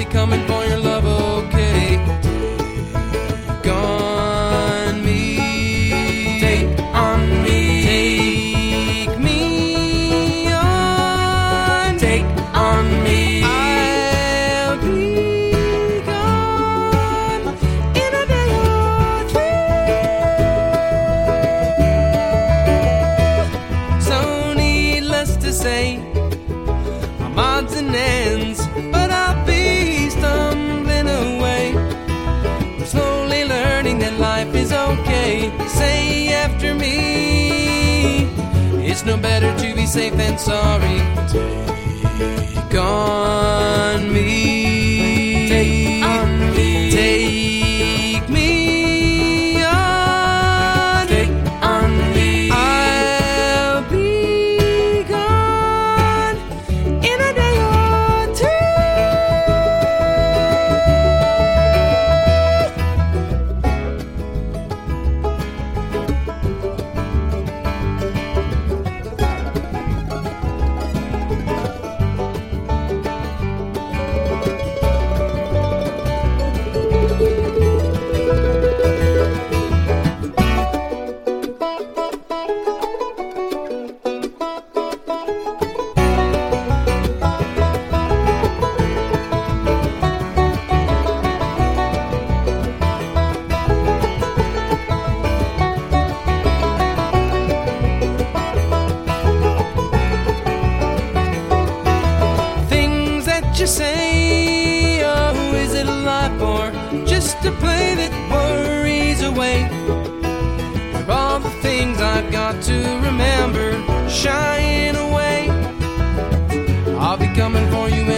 coming for your love, okay? Take on me, take on me, take me on, take on me. I'll be gone in a day or two. So needless to say, I'm odds and ends, but I'll be stumbling away. I'm slowly learning that life is okay. Say after me, it's no better to be safe than sorry. Take on me, take on me, take me on, take on me. I'll be gone in a day or two. Things that you say, oh, is it a life or just a play that worries away? Of all the things I've got to remember, shying away. I'll be coming for you